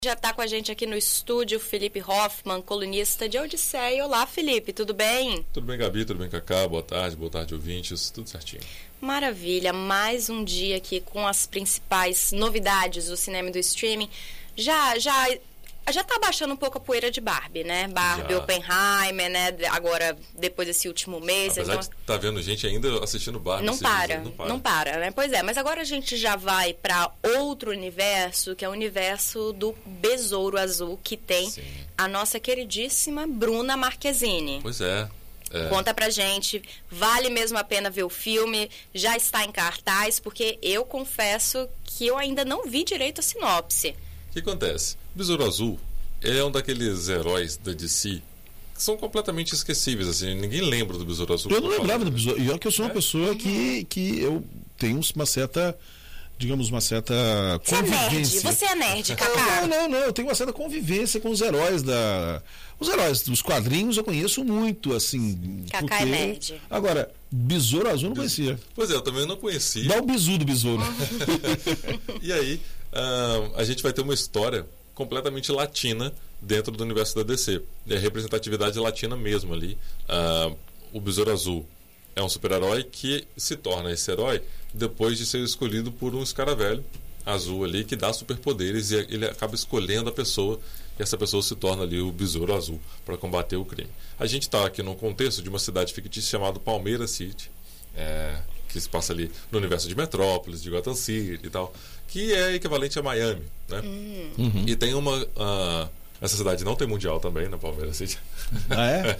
Já está com a gente aqui no estúdio Felipe Hoffman, colunista de Odisseia. Olá, Felipe, tudo bem? Tudo bem, Gabi, tudo bem, Cacá? Boa tarde, ouvintes, tudo certinho. Maravilha, mais um dia aqui com as principais novidades do cinema e do streaming. Já tá baixando um pouco a poeira de Barbie, né? Barbie, Oppenheimer, né? Agora, depois desse último mês. Apesar de tá vendo gente ainda assistindo Barbie. Não para, né? Pois é, mas agora a gente já vai para outro universo, que é o universo do Besouro Azul, que tem a nossa queridíssima Bruna Marquezine. Pois é. Conta pra gente, vale mesmo a pena ver o filme? Já está em cartaz? Porque eu confesso que eu ainda não vi direito a sinopse. O que acontece? O Besouro Azul é um daqueles heróis da DC que são completamente esquecíveis, assim, ninguém lembra do Besouro Azul. Eu não lembrava do Besouro, e olha que eu sou uma pessoa que eu tenho uma certa, digamos, uma certa convivência. Você é nerd, Cacá? Não, eu tenho uma certa convivência com os heróis os heróis dos quadrinhos eu conheço muito, assim. Cacá é nerd. Agora, Besouro Azul eu não conhecia. Pois é, eu também não conhecia. Dá o bizu do besouro. E aí, a gente vai ter uma história completamente latina dentro do universo da DC. É representatividade latina mesmo ali. O Besouro Azul é um super-herói que se torna esse herói depois de ser escolhido por um escaravelho azul ali que dá superpoderes, e ele acaba escolhendo a pessoa, e essa pessoa se torna ali o Besouro Azul para combater o crime. A gente está aqui num contexto de uma cidade fictícia chamada Palmeira City, que se passa ali no universo de Metrópolis, de Gotham City e tal, que é equivalente a Miami, né? E tem essa cidade não tem mundial também, na Palmeira City. Ah, é?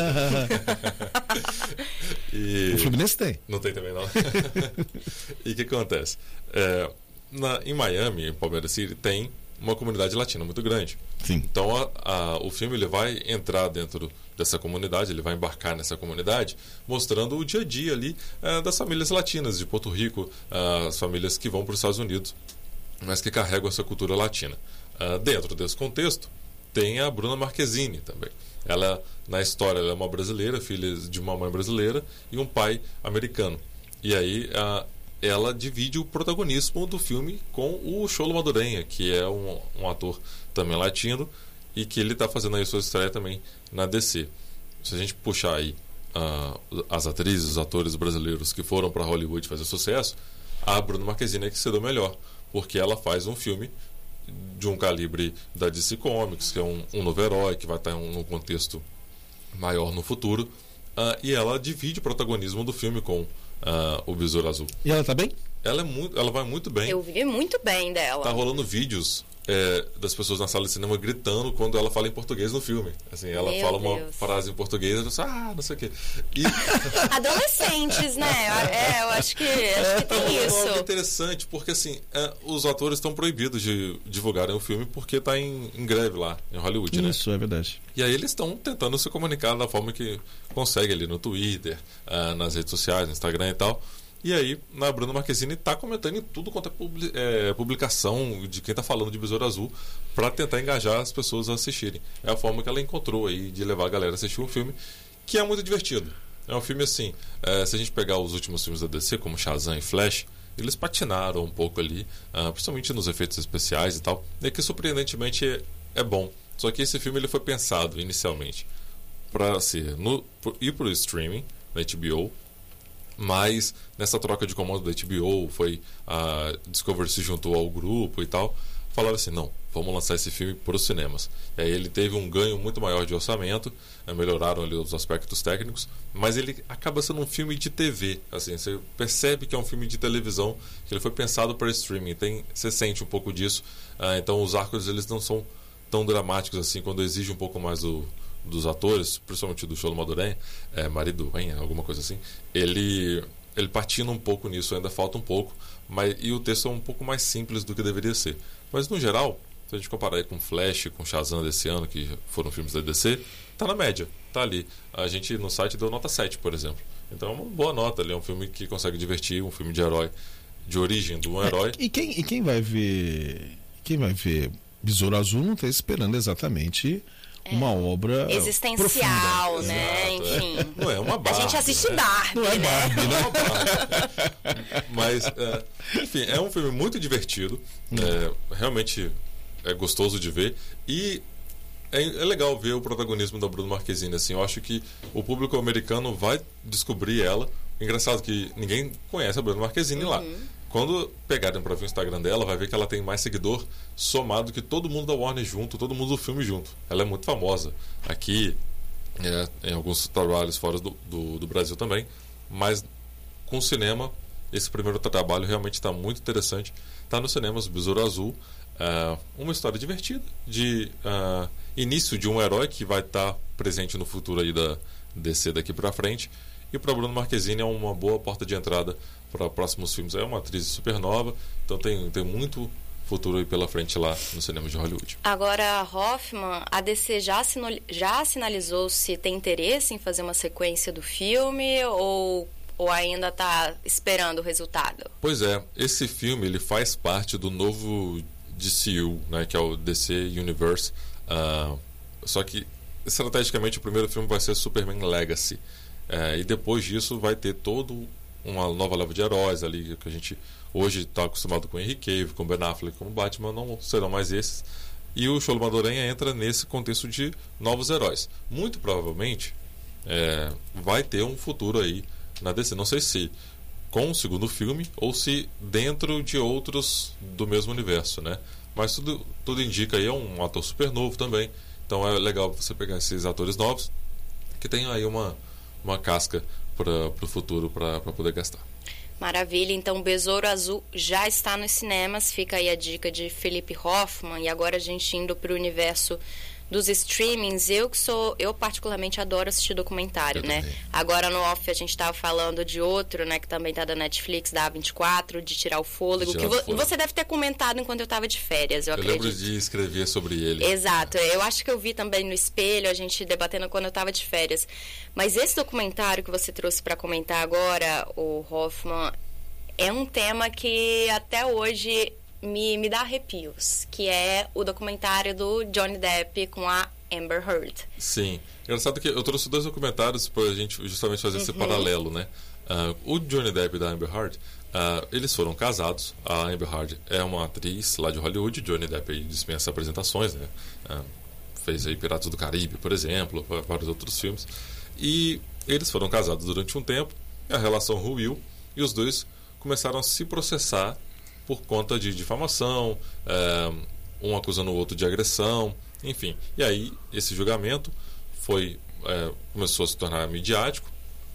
O Fluminense tem. Não tem também, não. E o que acontece? Em Miami, em Palmeira City, tem uma comunidade latina muito grande. Sim. Então o filme ele vai entrar dentro dessa comunidade, ele vai embarcar nessa comunidade, mostrando o dia a dia ali das famílias latinas de Porto Rico, as famílias que vão para os Estados Unidos, mas que carregam essa cultura latina. Dentro desse contexto, tem a Bruna Marquezine também. Ela, na história, ela é uma brasileira, filha de uma mãe brasileira e um pai americano. E aí ela divide o protagonismo do filme com o Xolo Madureira, que é um ator também latino e que ele está fazendo aí a sua estreia também na DC. Se a gente puxar aí as atrizes, os atores brasileiros que foram para Hollywood fazer sucesso, a Bruna Marquezine é que se deu melhor, porque ela faz um filme de um calibre da DC Comics, que é um novo herói que vai estar num contexto maior no futuro, e ela divide o protagonismo do filme com o Besouro Azul. E ela tá bem? Ela vai muito bem. Eu vi muito bem dela. Tá rolando vídeos das pessoas na sala de cinema gritando quando ela fala em português no filme. Assim, ela fala uma frase em português e não sei o quê. Adolescentes, né? Eu acho que tem isso. É interessante, porque assim, os atores estão proibidos de divulgarem o filme porque tá em greve lá, em Hollywood, né? Isso, é verdade. E aí eles estão tentando se comunicar da forma que consegue ali no Twitter, nas redes sociais, no Instagram e tal. E aí, a Bruna Marquezine está comentando em tudo quanto é publicação de quem está falando de Besouro Azul, para tentar engajar as pessoas a assistirem. É a forma que ela encontrou aí de levar a galera a assistir um filme que é muito divertido. É um filme assim, se a gente pegar os últimos filmes da DC, como Shazam e Flash, eles patinaram um pouco ali, principalmente nos efeitos especiais e tal, e que surpreendentemente é bom. Só que esse filme ele foi pensado inicialmente para ir para o streaming, na HBO, mas nessa troca de comando da HBO, a Discovery se juntou ao grupo e tal, falaram assim, não, vamos lançar esse filme para os cinemas. E aí ele teve um ganho muito maior de orçamento, melhoraram ali os aspectos técnicos, mas ele acaba sendo um filme de TV, assim, você percebe que é um filme de televisão, que ele foi pensado para streaming, você sente um pouco disso, então os arcos eles não são tão dramáticos assim, quando exige um pouco mais dos atores, principalmente do Xolo Madureira, marido, alguma coisa assim, ele patina um pouco nisso, ainda falta um pouco, e o texto é um pouco mais simples do que deveria ser. Mas no geral, se a gente comparar aí com Flash, com Shazam desse ano, que foram filmes da DC, tá na média, tá ali. A gente no site deu nota 7, por exemplo. Então é uma boa nota ali, é um filme que consegue divertir, um filme de herói, de origem de um herói. E quem vai ver Besouro Azul não está esperando exatamente uma obra existencial, profunda. né? Exato, enfim. Não é uma Barbie. A gente assiste Barbie, Não é né? Barbie, Não é uma Barbie. Mas, enfim, é um filme muito divertido. Realmente é gostoso de ver. E é legal ver o protagonismo da Bruna Marquezine, assim. Eu acho que o público americano vai descobrir ela. Engraçado que ninguém conhece a Bruna Marquezine lá. Quando pegarem para ver o Instagram dela, vai ver que ela tem mais seguidor somado que todo mundo da Warner junto, todo mundo do filme junto. Ela é muito famosa aqui, em alguns trabalhos fora do Brasil também. Mas com o cinema, esse primeiro trabalho realmente está muito interessante. Está nos cinemas, Besouro Azul. Uma história divertida de início de um herói que vai estar presente no futuro aí da DC daqui para frente. E para Bruna Marquezine é uma boa porta de entrada para próximos filmes. É uma atriz super nova, então tem muito futuro aí pela frente lá nos cinemas de Hollywood. Agora, Hoffman, a DC já sinalizou se tem interesse em fazer uma sequência do filme ou ainda está esperando o resultado? Pois é, esse filme ele faz parte do novo DCU, né, que é o DC Universe. Só que estrategicamente o primeiro filme vai ser Superman Legacy. E depois disso vai ter todo uma nova leva de heróis ali que a gente hoje está acostumado com Henry Cavill, com Ben Affleck, como Batman, não serão mais esses. E o Xolo Madureira entra nesse contexto de novos heróis. Muito provavelmente vai ter um futuro aí na DC. Não sei se com o segundo filme ou se dentro de outros do mesmo universo, né? Mas tudo indica aí, é um ator super novo também. Então é legal você pegar esses atores novos que tem aí uma casca para o futuro para poder gastar. Maravilha, então Besouro Azul já está nos cinemas, fica aí a dica de Felipe Hoffman. E agora a gente indo para o universo dos streamings, eu particularmente adoro assistir documentário, né? Também. Agora no off a gente estava falando de outro, né, que também tá da Netflix, da A24, de Tirar o Fôlego, você deve ter comentado enquanto eu estava de férias, eu acredito. Lembro de escrever sobre ele. Exato, eu acho que eu vi também no espelho, a gente debatendo quando eu estava de férias. Mas esse documentário que você trouxe para comentar agora, o Hoffman, é um tema que até hoje me dá arrepios, que é o documentário do Johnny Depp com a Amber Heard. Sim. Engraçado que eu trouxe 2 documentários para a gente justamente fazer esse paralelo, né? O Johnny Depp e da Amber Heard, eles foram casados. A Amber Heard é uma atriz lá de Hollywood. Johnny Depp aí dispensa apresentações, né? Fez aí Piratas do Caribe, por exemplo, vários outros filmes. E eles foram casados durante um tempo, a relação ruiu e os dois começaram a se processar por conta de difamação, um acusando o outro de agressão, enfim. E aí, esse julgamento começou a se tornar midiático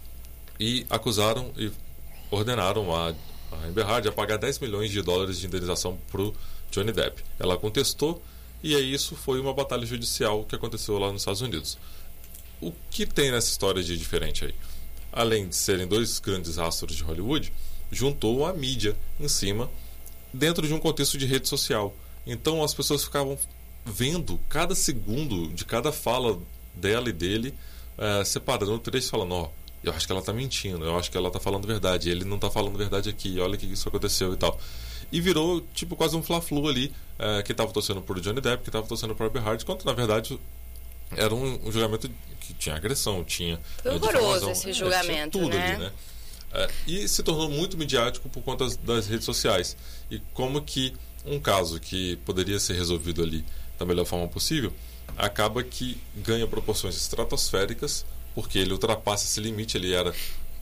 e acusaram e ordenaram a Amber Heard a pagar $10 milhões de indenização para o Johnny Depp. Ela contestou e aí isso foi uma batalha judicial que aconteceu lá nos Estados Unidos. O que tem nessa história de diferente aí? Além de serem 2 grandes astros de Hollywood, juntou a mídia em cima dentro de um contexto de rede social. Então as pessoas ficavam vendo cada segundo de cada fala dela e dele, separando o trecho e falando, eu acho que ela está mentindo, eu acho que ela está falando verdade, ele não está falando verdade aqui, olha que isso aconteceu e tal. E virou tipo quase um fla-flu ali, que estava torcendo por Johnny Depp, que estava torcendo por Amber Heard, quando na verdade era um julgamento que tinha agressão, tinha horroroso esse julgamento, tinha tudo né? Ali, né? E se tornou muito midiático por conta das redes sociais. E como que um caso que poderia ser resolvido ali da melhor forma possível, acaba que ganha proporções estratosféricas, porque ele ultrapassa esse limite. Ele era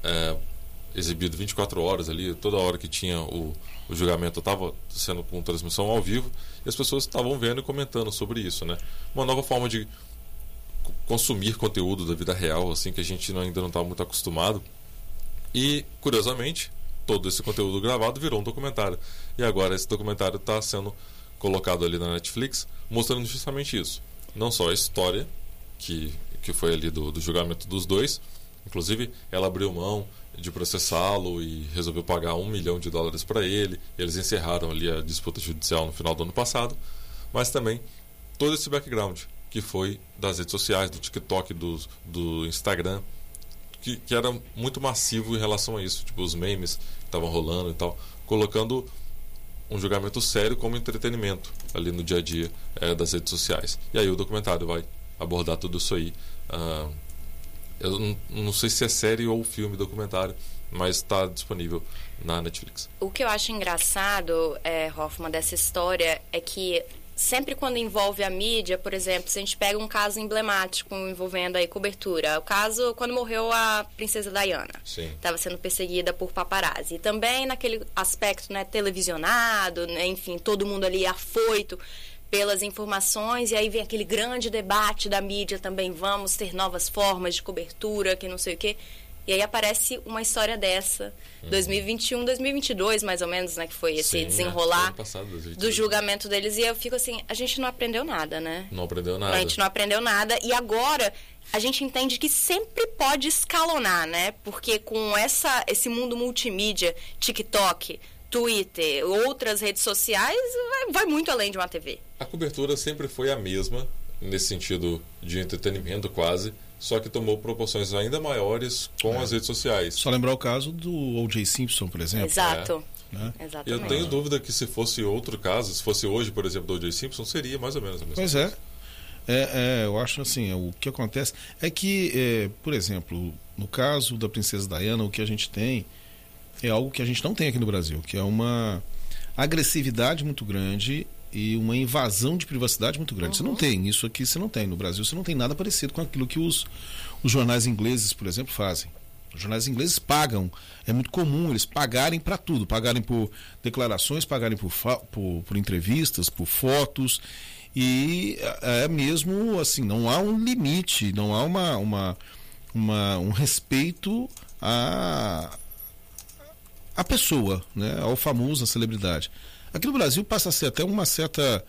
exibido 24 horas ali, toda hora que tinha o julgamento estava sendo com transmissão ao vivo, e as pessoas estavam vendo e comentando sobre isso, né? Uma nova forma de consumir conteúdo da vida real, assim, que a gente ainda não estava muito acostumado. E, curiosamente, todo esse conteúdo gravado virou um documentário. E agora esse documentário está sendo colocado ali na Netflix, mostrando justamente isso. Não só a história, que foi ali do julgamento dos dois. Inclusive, ela abriu mão de processá-lo e resolveu pagar $1 milhão para ele. Eles encerraram ali a disputa judicial no final do ano passado. Mas também todo esse background, que foi das redes sociais, do TikTok, do Instagram, que era muito massivo em relação a isso, tipo os memes que estavam rolando e tal, colocando um julgamento sério como entretenimento ali no dia a dia das redes sociais. E aí o documentário vai abordar tudo isso aí. Eu não sei se é série ou filme documentário, mas está disponível na Netflix. O que eu acho engraçado, Hoffman, dessa história é que sempre quando envolve a mídia, por exemplo, se a gente pega um caso emblemático envolvendo aí cobertura, o caso quando morreu a princesa Diana, estava sendo perseguida por paparazzi, e também naquele aspecto, né, televisionado, né, enfim, todo mundo ali afoito pelas informações, e aí vem aquele grande debate da mídia também, vamos ter novas formas de cobertura, que não sei o quê. E aí aparece uma história dessa, 2021, 2022, mais ou menos, né? Que foi esse desenrolar do julgamento deles. E eu fico assim, a gente não aprendeu nada, né? Não aprendeu nada. A gente não aprendeu nada. E agora a gente entende que sempre pode escalonar, né? Porque com esse mundo multimídia, TikTok, Twitter, outras redes sociais, vai muito além de uma TV. A cobertura sempre foi a mesma, nesse sentido de entretenimento quase, só que tomou proporções ainda maiores com as redes sociais. Só lembrar o caso do O.J. Simpson, por exemplo. Exato. Exatamente. Eu tenho dúvida que se fosse outro caso, se fosse hoje, por exemplo, do O.J. Simpson, seria mais ou menos a mesma coisa. Eu acho assim, o que acontece é que, por exemplo, no caso da princesa Diana, o que a gente tem é algo que a gente não tem aqui no Brasil, que é uma agressividade muito grande e uma invasão de privacidade muito grande. Você não tem isso aqui, você não tem. No Brasil você não tem nada parecido com aquilo que os jornais ingleses, por exemplo, fazem. Os jornais ingleses pagam, é muito comum eles pagarem para tudo, pagarem por declarações, pagarem por entrevistas, por fotos, e é mesmo assim, não há um limite, não há um respeito à pessoa, né, ao famoso, à celebridade. Aqui no Brasil passa a ser até uma certa,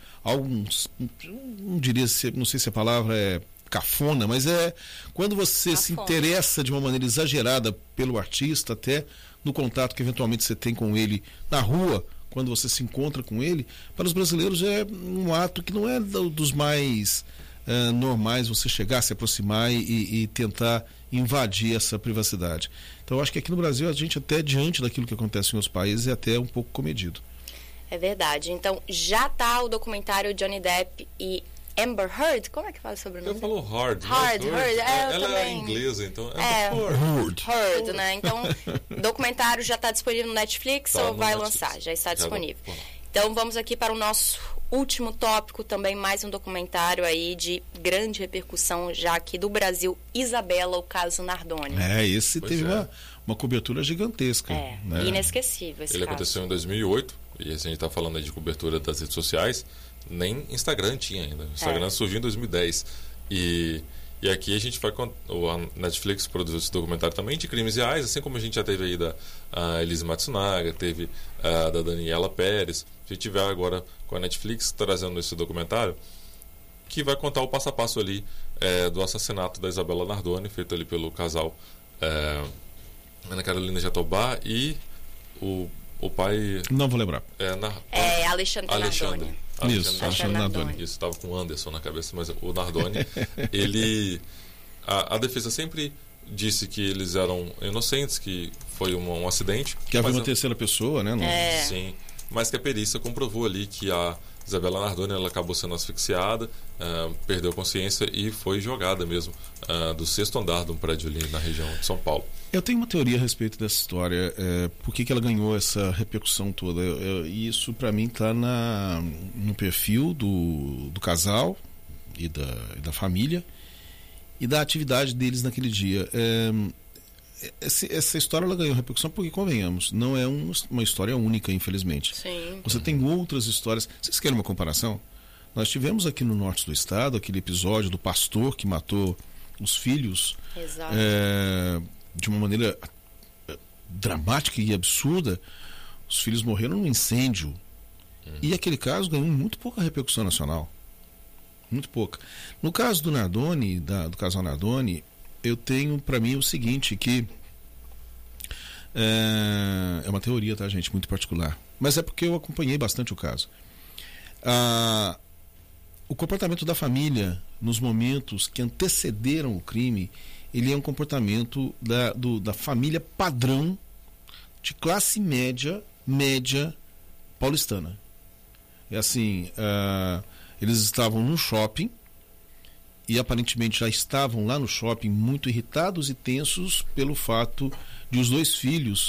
não sei se a palavra é cafona, mas é quando você se interessa de uma maneira exagerada pelo artista, até no contato que eventualmente você tem com ele na rua, quando você se encontra com ele, para os brasileiros é um ato que não é dos mais normais, você chegar, se aproximar e tentar invadir essa privacidade. Então eu acho que aqui no Brasil a gente até diante daquilo que acontece em outros países é até um pouco comedido. É verdade. Então, já tá o documentário Johnny Depp e Amber Heard. Como é que fala sobre o nome? Eu falo Heard. Heard. Ela também. É inglesa, então... Heard, né? Então, o documentário já está disponível no Netflix ou vai lançar? Já está disponível. Então, vamos aqui para o nosso último tópico, também mais um documentário aí de grande repercussão já aqui do Brasil, Isabela, o caso Nardoni. Esse teve uma cobertura gigantesca. Né? Inesquecível esse Ele caso. Aconteceu em 2008, e a gente está falando aí de cobertura das redes sociais, nem Instagram tinha ainda. O Instagram surgiu em 2010. E aqui a gente vai... A Netflix produziu esse documentário também de crimes reais, assim como a gente já teve aí da Elise Matsunaga, teve da Daniela Pérez. A gente vai agora com a Netflix trazendo esse documentário que vai contar o passo a passo ali do assassinato da Isabela Nardoni, feito ali pelo casal Ana Carolina Jatobá e o pai... Não vou lembrar. Alexandre Nardoni. Alexandre Nardoni. Isso, estava com o Anderson na cabeça, mas o Nardoni, ele... A defesa sempre disse que eles eram inocentes, que foi um acidente. Que havia uma terceira pessoa, né? Sim, mas que a perícia comprovou ali que a Isabela Nardoni ela acabou sendo asfixiada, perdeu consciência e foi jogada mesmo do 6º andar de um prédio ali na região de São Paulo. Eu tenho uma teoria a respeito dessa história. Por que ela ganhou essa repercussão toda? Isso, para mim, está no perfil do casal e da família e da atividade deles naquele dia. Essa história ela ganhou repercussão porque, convenhamos, não é uma história única, infelizmente. Sim. Você tem outras histórias. Vocês querem uma comparação? Nós tivemos aqui no norte do estado aquele episódio do pastor que matou os filhos de uma maneira dramática e absurda. Os filhos morreram num incêndio. E aquele caso ganhou muito pouca repercussão nacional. Muito pouca. No caso do Nardoni, do casal Nardoni, eu tenho para mim o seguinte, que é uma teoria, tá, gente, muito particular, mas é porque eu acompanhei bastante o caso. O comportamento da família nos momentos que antecederam o crime, ele é um comportamento da família padrão de classe média paulistana. É assim, eles estavam no shopping e aparentemente já estavam lá no shopping muito irritados e tensos pelo fato de os 2 filhos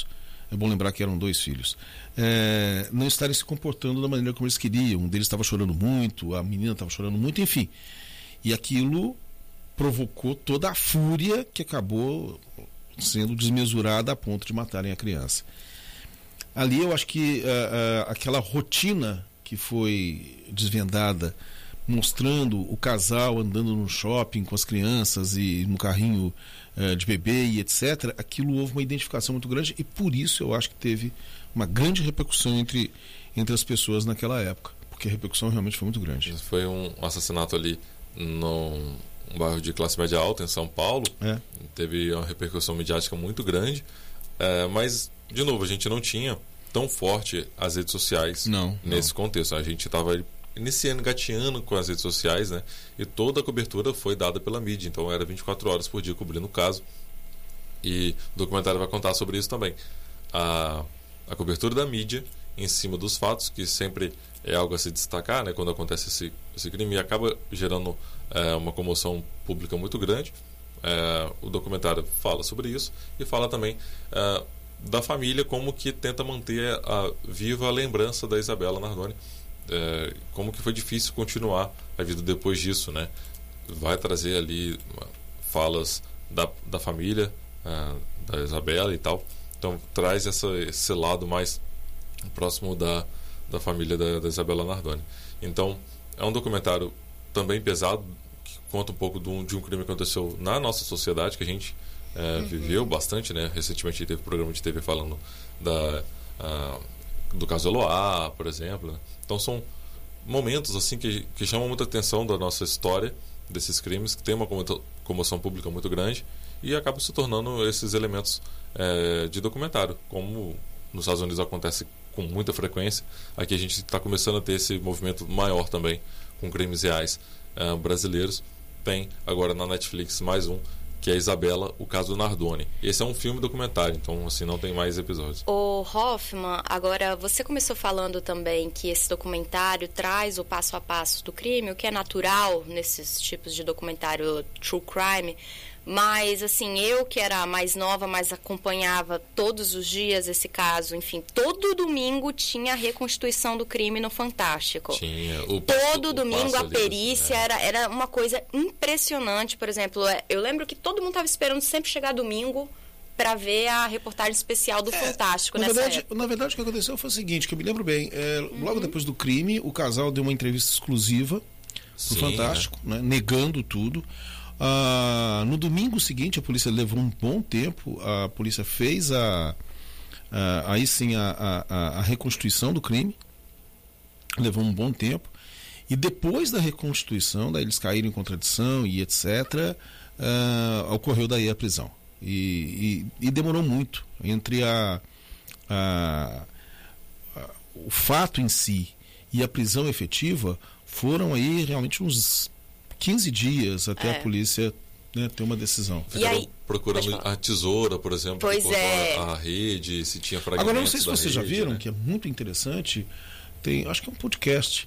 é bom lembrar que eram 2 filhos, não estarem se comportando da maneira como eles queriam. Um deles estava chorando muito, a menina estava chorando muito, enfim. E aquilo provocou toda a fúria que acabou sendo desmesurada a ponto de matarem a criança. Ali eu acho que aquela rotina que foi desvendada, mostrando o casal andando no shopping com as crianças e no carrinho de bebê e etc., aquilo houve uma identificação muito grande e por isso eu acho que teve uma grande repercussão entre as pessoas naquela época, porque a repercussão realmente foi muito grande. Foi um assassinato ali num bairro de classe média alta em São Paulo. Teve uma repercussão midiática muito grande, mas de novo, a gente não tinha tão forte as redes sociais nesse contexto. A gente estava iniciando, engateando com as redes sociais, né? E toda a cobertura foi dada pela mídia. Então era 24 horas por dia cobrindo o caso. E o documentário vai contar sobre isso também. A cobertura da mídia em cima dos fatos, que sempre é algo a se destacar, né? Quando acontece esse crime, e acaba gerando uma comoção pública muito grande. O documentário fala sobre isso e fala também da família, como que tenta manter viva a lembrança da Isabela Nardoni, como que foi difícil continuar a vida depois disso, né? Vai trazer ali falas da família da Isabela e tal, então traz esse lado mais próximo da família da Isabela Nardoni. Então é um documentário também pesado, que conta um pouco de um crime que aconteceu na nossa sociedade, que a gente viveu bastante, né? Recentemente teve um programa de TV falando do caso Eloá, por exemplo, né? Então são momentos assim que chamam muita atenção da nossa história, desses crimes, que tem uma comoção pública muito grande e acabam se tornando esses elementos de documentário, como nos Estados Unidos acontece com muita frequência. Aqui a gente está começando a ter esse movimento maior também com crimes reais brasileiros. Tem agora na Netflix mais um, que é Isabela, o caso Nardoni. Esse é um filme documentário, então assim, não tem mais episódios. O Hoffman, agora você começou falando também que esse documentário traz o passo a passo do crime, o que é natural nesses tipos de documentário true crime, mas assim, eu que era mais nova, mas acompanhava todos os dias esse caso, enfim, todo domingo tinha a reconstituição do crime no Fantástico. Tinha. Todo domingo a perícia era uma coisa impressionante. Por exemplo, eu lembro que todo mundo estava esperando sempre chegar domingo para ver a reportagem especial do Fantástico nessa época. Na verdade, o que aconteceu foi o seguinte, que eu me lembro bem, logo depois do crime, o casal deu uma entrevista exclusiva pro Fantástico, né, negando tudo. No domingo seguinte, a polícia levou um bom tempo, a polícia fez aí sim a reconstituição do crime, levou um bom tempo, e depois da reconstituição, daí eles caíram em contradição e etc., ocorreu daí a prisão. E demorou muito entre o fato em si e a prisão efetiva, foram aí realmente uns 15 dias até a polícia, né, ter uma decisão. Ficaram procurando a tesoura, por exemplo, a rede, se tinha fragmentos. Agora, não sei se vocês já viram, né? que é muito interessante, acho que é um podcast,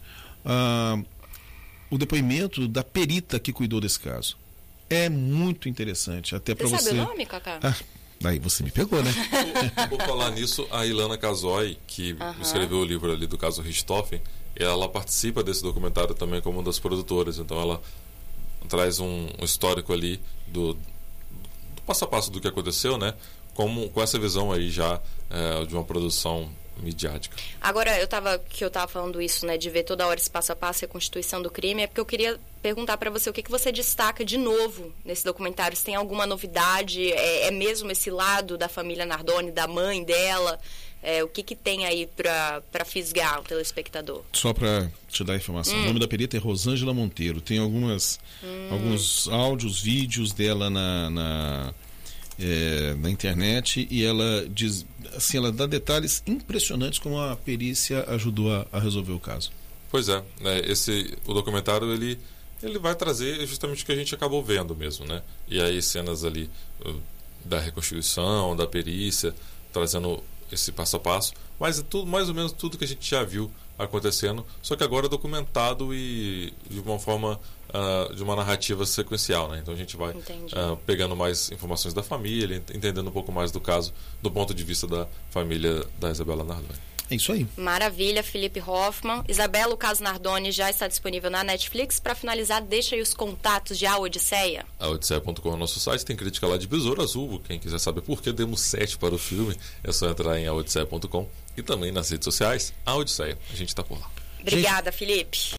o depoimento da perita que cuidou desse caso. É muito interessante, até para você... Sabe o nome, Cacá? Aí você me pegou, né? Por falar nisso, a Ilana Casoy, que escreveu o livro ali do caso Richthofen, ela participa desse documentário também como uma das produtoras, então ela traz um histórico ali do passo a passo do que aconteceu, né? Com essa visão aí já de uma produção midiática. Agora, eu tava falando isso, né, de ver toda hora esse passo a passo, a reconstituição do crime, é porque eu queria perguntar para você o que você destaca de novo nesse documentário, se tem alguma novidade, é mesmo esse lado da família Nardoni, da mãe dela, o que tem aí para fisgar o telespectador? Só para te dar a informação, o nome da perita é Rosângela Monteiro, tem alguns áudios, vídeos dela na internet, e ela diz, assim, ela dá detalhes impressionantes como a perícia ajudou a resolver o caso. Pois é, o documentário ele vai trazer justamente o que a gente acabou vendo mesmo, né? E aí cenas ali da reconstituição, da perícia, trazendo esse passo a passo, mas é tudo, mais ou menos tudo que a gente já viu acontecendo, só que agora documentado e de uma forma, de uma narrativa sequencial, né? Então a gente vai pegando mais informações da família, entendendo um pouco mais do caso do ponto de vista da família da Isabela Nardoni. É isso aí. Maravilha, Felipe Hoffmann. Isabela, o caso Nardoni já está disponível na Netflix. Para finalizar, deixa aí os contatos de A Odisseia. aodisseia.com é o nosso site, tem crítica lá de Besouro Azul. Quem quiser saber por que demos 7 para o filme, é só entrar em aodisseia.com e também nas redes sociais, A Odisseia. A gente está por lá. Obrigada, Felipe.